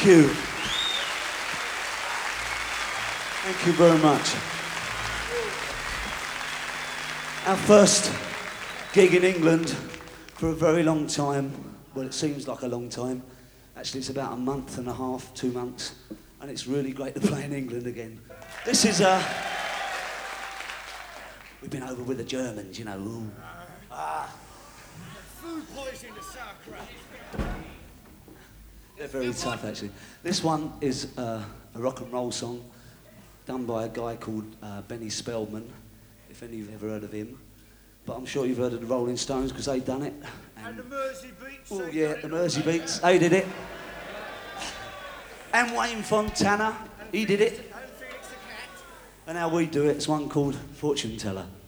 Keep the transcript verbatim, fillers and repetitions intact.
Thank you. Thank you very much. Our first gig in England for a very long time. Well, it seems like a long time. Actually, it's about a month and a half, two months, and it's really great to play in England again. This is, uh... we've been over with the Germans, you know. Ooh. Ah. Food poisoning to sauerkraut. They're very tough, actually. This one is uh, a rock and roll song done by a guy called uh, Benny Spellman, if any of you've ever heard of him. But I'm sure you've heard of the Rolling Stones because they done it. And, and the Mersey Beats. Oh yeah, the Mersey Beats, they did it. And Wayne Fontana, he did it. And Felix the Cat. And how we do it, it's one called Fortune Teller.